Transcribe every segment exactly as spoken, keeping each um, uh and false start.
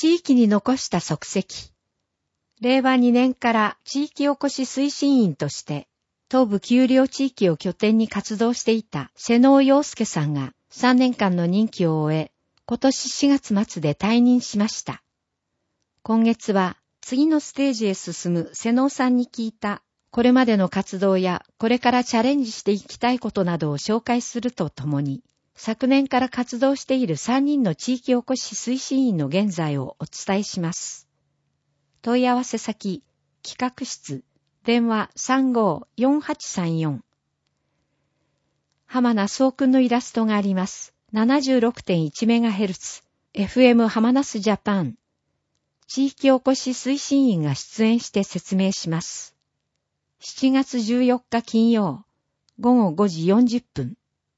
地域に残した足跡。れいわにねんから地域おこし推進員として、東部丘陵地域を拠点に活動していた瀬能陽介さんがさんねんかんの任期を終え、今年しがつ末で退任しました。今月は次のステージへ進む瀬能さんに聞いた、これまでの活動やこれからチャレンジしていきたいことなどを紹介するとともに、昨年から活動しているさんにんの地域おこし推進員の現在をお伝えします。問い合わせ先、企画室、電話 さんごーよんはちさんよん。浜名総君のイラストがあります。ななじゅうろくてんいちメガヘルツ、エフエム 浜ナスジャパン。地域おこし推進員が出演して説明します。しちがつじゅうよっか金曜、ごごごじよんじゅっぷん。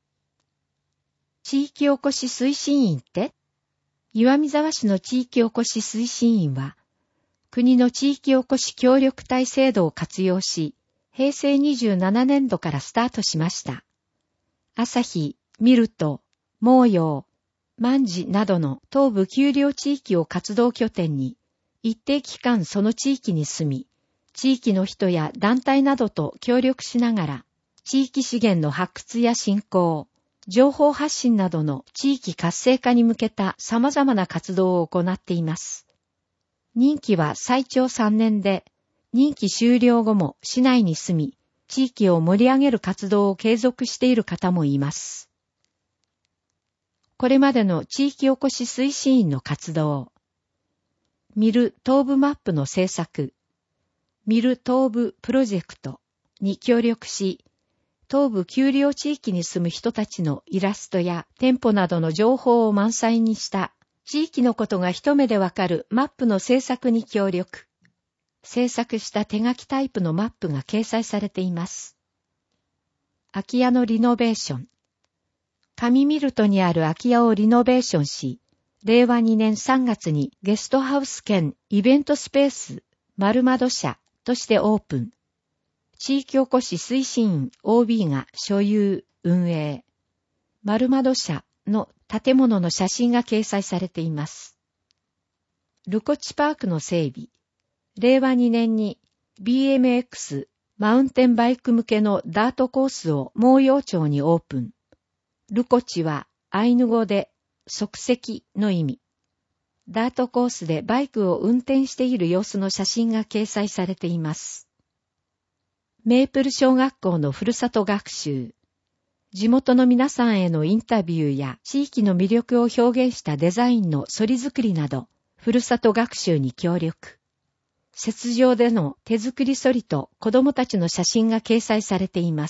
地域おこし推進員って？岩見沢市の地域おこし推進員は、国の地域おこし協力隊制度を活用し、へいせいにじゅうななねんどからスタートしました。朝日、ミルト、毛陽、万事などの東部丘陵地域を活動拠点に、一定期間その地域に住み、地域の人や団体などと協力しながら、地域資源の発掘や振興、情報発信などの地域活性化に向けた様々な活動を行っています。任期は最長さんねんで、任期終了後も市内に住み、地域を盛り上げる活動を継続している方もいます。これまでの地域おこし推進員の活動。見る東部マップの制作。見る東部プロジェクトに協力し、東部丘陵地域に住む人たちのイラストや店舗などの情報を満載にした地域のことが一目でわかるマップの制作に協力。制作した手書きタイプのマップが掲載されています。空き家のリノベーション。上ミルトにある空き家をリノベーションし、れいわにねんさんがつにゲストハウス兼イベントスペース丸窓社としてオープン。地域おこし推進員 オービー が所有、運営。丸窓社の建物の写真が掲載されています。ルコチパークの整備。れいわにねんに ビーエムエックス マウンテンバイク向けのダートコースを毛陽町にオープン。ルコチはアイヌ語で足跡の意味。ダートコースでバイクを運転している様子の写真が掲載されています。メープル小学校のふるさと学習。地元の皆さんへのインタビューや地域の魅力を表現したデザインの反り作りなど、ふるさと学習に協力。雪上での手作り反りと子供たちの写真が掲載されています。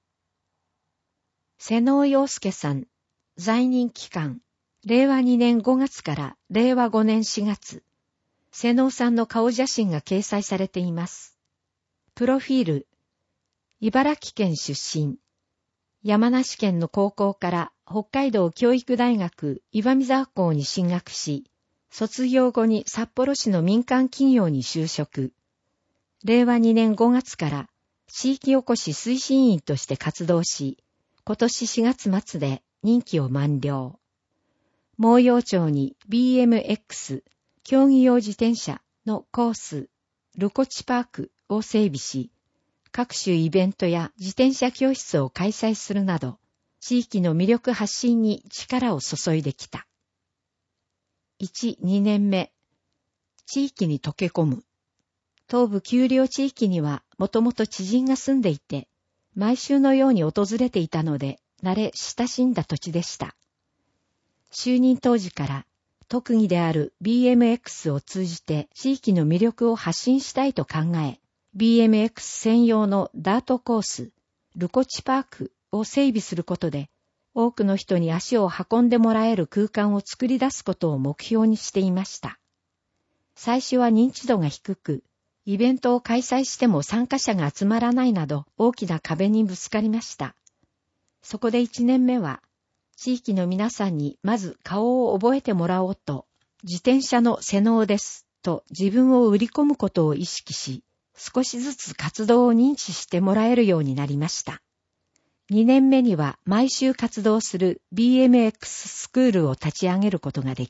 瀬能陽介さん、在任期間、れいわにねんごがつかられいわごねんしがつ。瀬能さんの顔写真が掲載されています。プロフィール。茨城県出身。山梨県の高校から北海道教育大学岩見沢校に進学し、卒業後に札幌市の民間企業に就職。れいわにねんごがつから地域おこし推進員として活動し、今年しがつ末で任期を満了。毛陽町に ビーエムエックス 競技用自転車のコース、ルコチパークを整備し、各種イベントや自転車教室を開催するなど、地域の魅力発信に力を注いできた。いち、にねんめ。地域に溶け込む。東部丘陵地域にはもともと知人が住んでいて、毎週のように訪れていたので、慣れ親しんだ土地でした。就任当時から特技である ビーエムエックス を通じて地域の魅力を発信したいと考え、ビーエムエックス 専用のダートコース、ルコチパークを整備することで、多くの人に足を運んでもらえる空間を作り出すことを目標にしていました。最初は認知度が低く、イベントを開催しても参加者が集まらないなど大きな壁にぶつかりました。そこでいちねんめは、地域の皆さんにまず顔を覚えてもらおうと、自転車の瀬能ですと自分を売り込むことを意識し、少しずつ活動を認知してもらえるようになりました。にねんめには毎週活動する ビーエムエックス スクールを立ち上げることができ、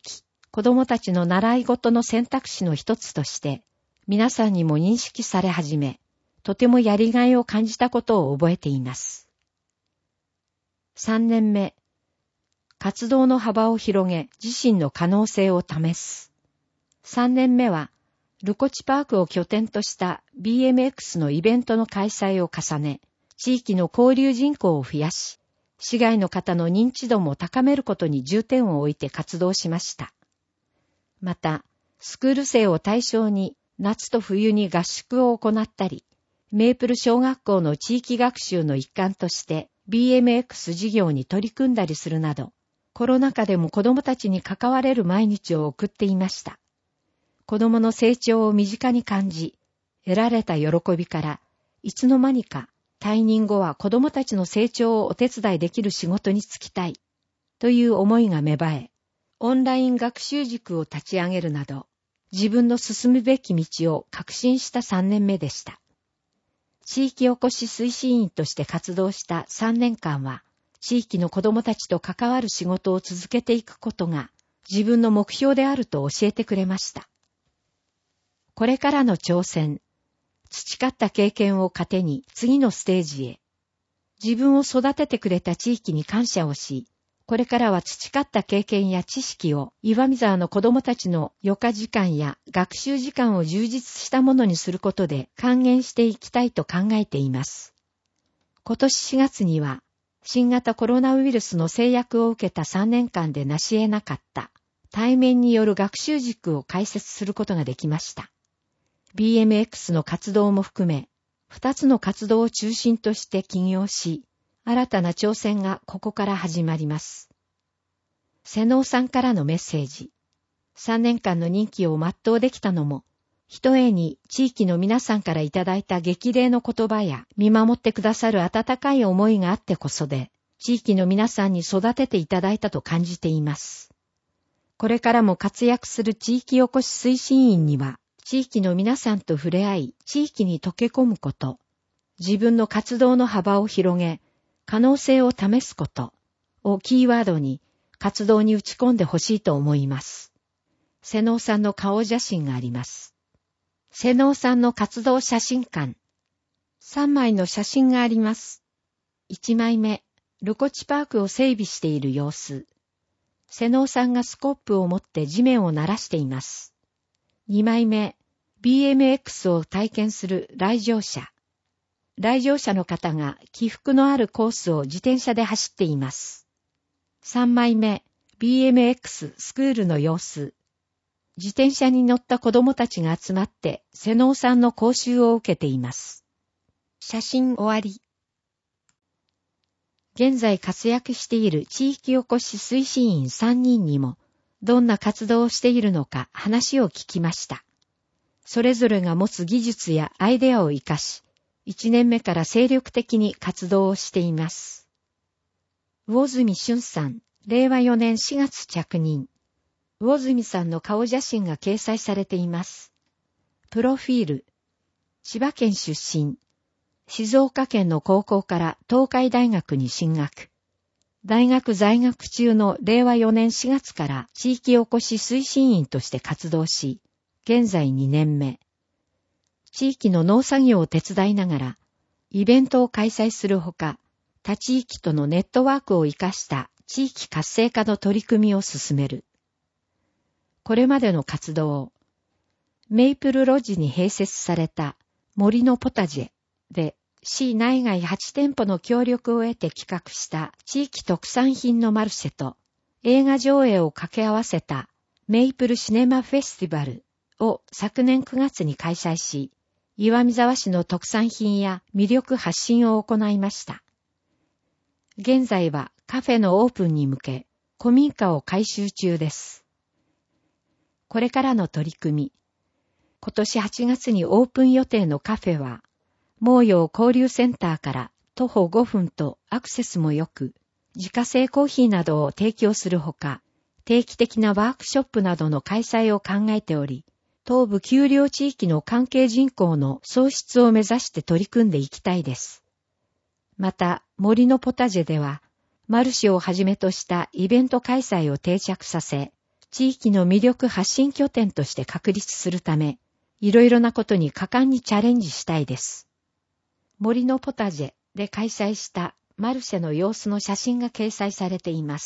子供たちの習い事の選択肢の一つとして、皆さんにも認識され始め、とてもやりがいを感じたことを覚えています。さんねんめ、活動の幅を広げ、自身の可能性を試す。さんねんめは、ルコチパークを拠点とした ビーエムエックス のイベントの開催を重ね、地域の交流人口を増やし、市外の方の認知度も高めることに重点を置いて活動しました。また、スクール生を対象に夏と冬に合宿を行ったり、メープル小学校の地域学習の一環として ビーエムエックス 事業に取り組んだりするなど、コロナ禍でも子供たちに関われる毎日を送っていました。子供の成長を身近に感じ、得られた喜びから、いつの間にか退任後は子供たちの成長をお手伝いできる仕事に就きたい、という思いが芽生え、オンライン学習塾を立ち上げるなど、自分の進むべき道を確信したさんねんめでした。地域おこし推進員として活動したさんねんかんは、地域の子供たちと関わる仕事を続けていくことが自分の目標であると教えてくれました。これからの挑戦、培った経験を糧に次のステージへ。自分を育ててくれた地域に感謝をし、これからは培った経験や知識を岩見沢の子供たちの余暇時間や学習時間を充実したものにすることで還元していきたいと考えています。今年しがつには新型コロナウイルスの制約を受けたさんねんかんで成し得なかった対面による学習塾を開設することができました。ビーエムエックス の活動も含め、二つの活動を中心として起業し、新たな挑戦がここから始まります。瀬能さんからのメッセージ。さんねんかんの任期を全うできたのも、ひとえに地域の皆さんからいただいた激励の言葉や見守ってくださる温かい思いがあってこそで、地域の皆さんに育てていただいたと感じています。これからも活躍する地域おこし推進員には、地域の皆さんと触れ合い、地域に溶け込むこと、自分の活動の幅を広げ、可能性を試すことをキーワードに活動に打ち込んでほしいと思います。瀬能さんの顔写真があります。瀬能さんの活動写真館。さんまいの写真があります。いちまいめ、ルコチパークを整備している様子。瀬能さんがスコップを持って地面を鳴らしています。にまいめ、ビーエムエックス を体験する来場者。来場者の方が起伏のあるコースを自転車で走っています。さんまいめ、ビーエムエックス スクールの様子。自転車に乗った子供たちが集まって瀬能さんの講習を受けています。写真終わり。現在活躍している地域おこし推進員さんにんにもどんな活動をしているのか話を聞きました。それぞれが持つ技術やアイデアを活かし、いちねんめから精力的に活動をしています。魚住俊さん、れいわよねんしがつ着任。魚住さんの顔写真が掲載されています。プロフィール。千葉県出身。静岡県の高校から東海大学に進学。大学在学中のれいわよねんしがつから地域おこし推進員として活動し、現在にねんめ。地域の農作業を手伝いながら、イベントを開催するほか、他地域とのネットワークを活かした地域活性化の取り組みを進める。これまでの活動、メイプルロジに併設された森のポタジェで市内外はちてんぽの協力を得て企画した地域特産品のマルシェと映画上映を掛け合わせたメイプルシネマフェスティバルを昨年くがつに開催し、岩見沢市の特産品や魅力発信を行いました。現在はカフェのオープンに向け古民家を改修中です。これからの取り組み。今年はちがつにオープン予定のカフェは、毛陽交流センターから徒歩ごふんとアクセスも良く、自家製コーヒーなどを提供するほか、定期的なワークショップなどの開催を考えており、東部丘陵地域の関係人口の創出を目指して取り組んでいきたいです。また、森のポタジェでは、マルシェをはじめとしたイベント開催を定着させ、 地域の魅力発信拠点として確立するため、いろいろなことに果敢にチャレンジしたいです。森のポタジェで開催したマルシェの様子の写真が掲載されています。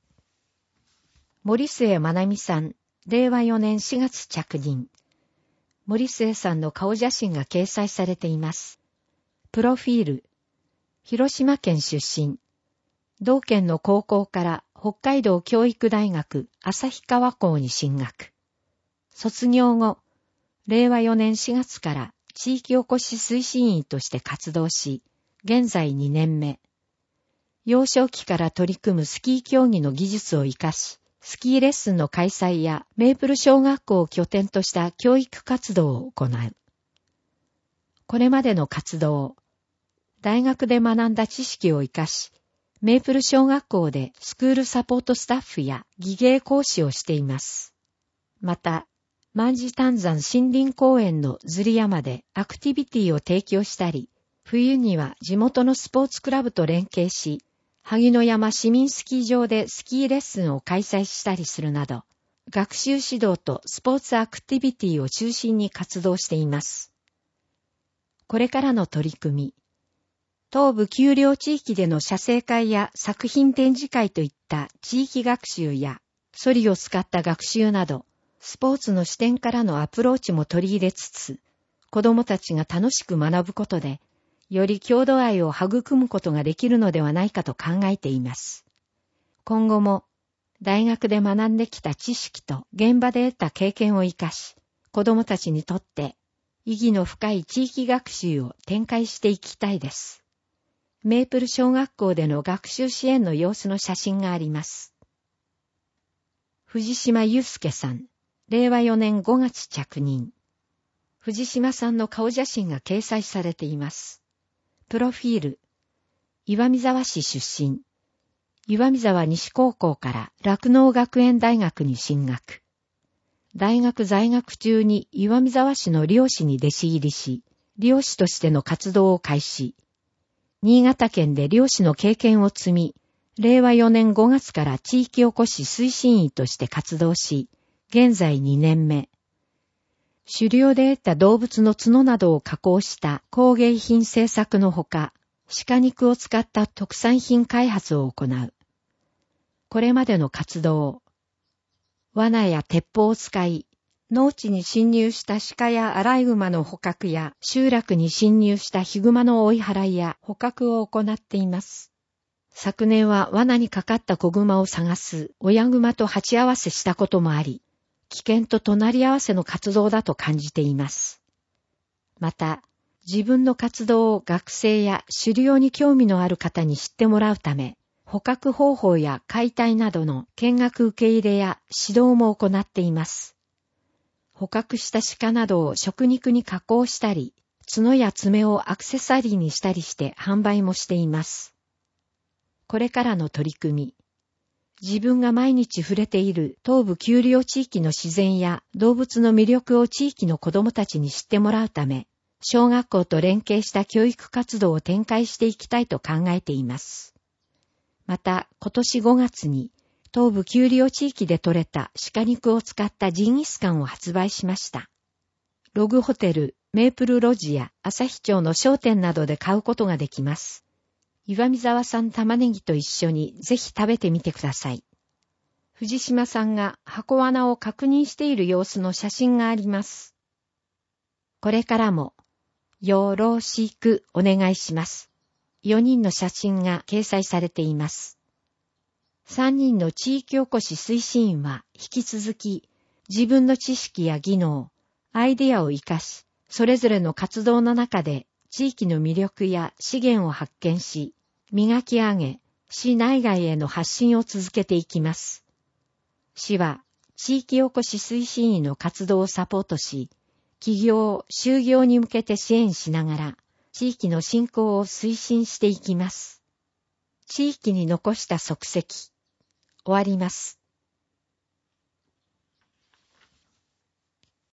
森末まなみさん、れいわよねんしがつ着任。森末さんの顔写真が掲載されています。プロフィール。広島県出身。同県の高校から北海道教育大学旭川校に進学。卒業後、れいわよねんしがつから地域おこし推進員として活動し、現在にねんめ。幼少期から取り組むスキー競技の技術を活かし、スキーレッスンの開催やメープル小学校を拠点とした教育活動を行う。これまでの活動、大学で学んだ知識を活かし、メープル小学校でスクールサポートスタッフや技芸講師をしています。また、万事丹山森林公園のズリ山でアクティビティを提供したり、冬には地元のスポーツクラブと連携し、萩野山市民スキー場でスキーレッスンを開催したりするなど、学習指導とスポーツアクティビティを中心に活動しています。これからの取り組み、東部丘陵地域での写生会や作品展示会といった地域学習や、ソリを使った学習など、スポーツの視点からのアプローチも取り入れつつ、子どもたちが楽しく学ぶことで、より郷土愛を育むことができるのではないかと考えています。今後も、大学で学んできた知識と現場で得た経験を生かし、子どもたちにとって意義の深い地域学習を展開していきたいです。メープル小学校での学習支援の様子の写真があります。藤島祐介さん、れいわよねんごがつ着任。藤島さんの顔写真が掲載されています。プロフィール。岩見沢市出身。岩見沢西高校から酪農学園大学に進学。大学在学中に岩見沢市の漁師に弟子入りし、漁師としての活動を開始。新潟県で漁師の経験を積み、れいわよねんごがつから地域おこし推進員として活動し、現在にねんめ。狩猟で得た動物の角などを加工した工芸品製作のほか、鹿肉を使った特産品開発を行う。これまでの活動、罠や鉄砲を使い、農地に侵入した鹿やアライグマの捕獲や、集落に侵入したヒグマの追い払いや捕獲を行っています。昨年は罠にかかった子グマを探す親グマと鉢合わせしたこともあり、危険と隣り合わせの活動だと感じています。また、自分の活動を学生や狩猟に興味のある方に知ってもらうため、捕獲方法や解体などの見学受け入れや指導も行っています。捕獲した鹿などを食肉に加工したり、角や爪をアクセサリーにしたりして販売もしています。これからの取り組み。自分が毎日触れている東部丘陵地域の自然や動物の魅力を地域の子どもたちに知ってもらうため、小学校と連携した教育活動を展開していきたいと考えています。また、今年ごがつに東部丘陵地域で採れた鹿肉を使ったジンギスカンを発売しました。ログホテル、メープルロジや旭町の商店などで買うことができます。岩見沢産玉ねぎと一緒にぜひ食べてみてください。藤島さんが箱罠を確認している様子の写真があります。これからもよろしくお願いします。よにんの写真が掲載されています。さんにんの地域おこし推進員は引き続き自分の知識や技能、アイデアを生かし、それぞれの活動の中で地域の魅力や資源を発見し、磨き上げ、市内外への発信を続けていきます。市は地域おこし推進員の活動をサポートし、起業、就業に向けて支援しながら、地域の振興を推進していきます。地域に残した足跡。終わります。